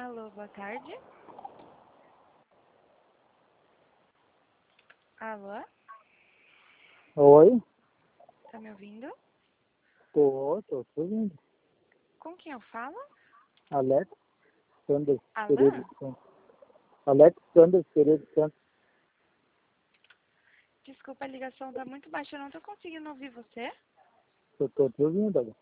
Alô, boa tarde. Alô, Oi, tá me ouvindo? tô te ouvindo. Com quem eu falo? Alex Sanders Pereira Alain? de Santos. Alex Sanders Pereira de Santos. Desculpa, a ligação tá muito baixa, eu não tô conseguindo ouvir você. Eu tô te ouvindo, Alex.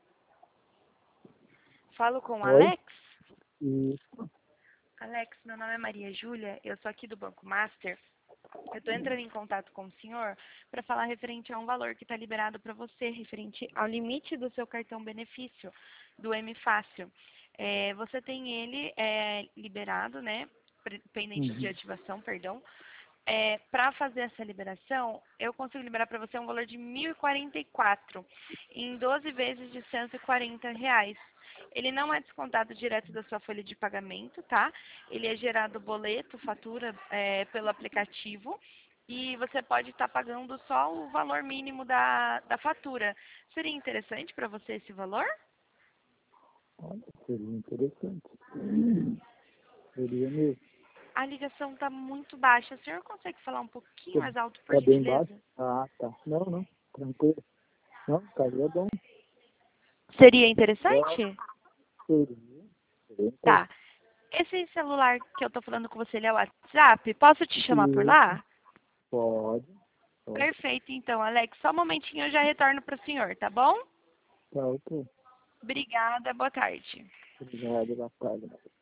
Falo com o Oi? Alex? Isso. Alex, meu nome é Maria Júlia, eu sou aqui do Banco Master. Eu estou entrando em contato com o senhor para falar referente a um valor que está liberado para você, referente ao limite do seu cartão benefício, do M Fácil. Você tem ele liberado, né, pendente de Uhum. ativação, perdão. Para fazer essa liberação, eu consigo liberar para você um valor de R$ 1.044 em 12 vezes de R$ 140. Ele não é descontado direto da sua folha de pagamento, tá? Ele é gerado boleto, fatura pelo aplicativo e você pode estar pagando só o valor mínimo da fatura. Seria interessante para você esse valor? Olha, seria interessante. Seria mesmo. A ligação está muito baixa. O senhor consegue falar um pouquinho mais alto, por Tá bem baixo? gentileza? Ah, tá. Não. Tranquilo. Não, estaria bom. Seria É, interessante? seria Tá. interessante. Esse celular que eu tô falando com você, ele é o WhatsApp? Posso te chamar por Isso. lá? Pode. Perfeito, então, Alex. Só um momentinho eu já retorno para o senhor, tá bom? Tá, ok. Obrigada, boa tarde. Obrigado, boa tarde.